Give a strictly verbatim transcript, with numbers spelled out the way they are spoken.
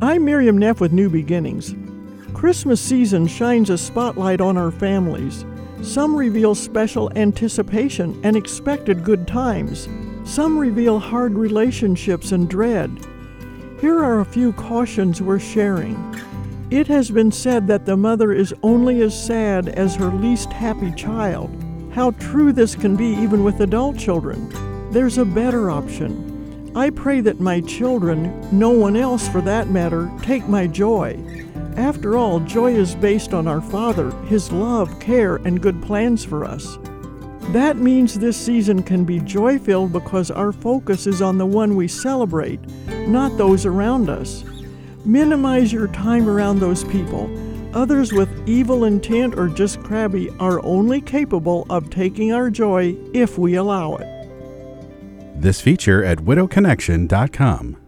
I'm Miriam Neff with New Beginnings. Christmas season shines a spotlight on our families. Some reveal special anticipation and expected good times. Some reveal hard relationships and dread. Here are a few cautions worth sharing. It has been said that the mother is only as sad as her least happy child. How true this can be even with adult children. There's a better option. I pray that my children, no one else for that matter, take my joy. After all, joy is based on our Father, His love, care, and good plans for us. That means this season can be joy-filled because our focus is on the one we celebrate, not those around us. Minimize your time around those people. Others with evil intent or just crabby are only capable of taking our joy if we allow it. This feature at widow connection dot com.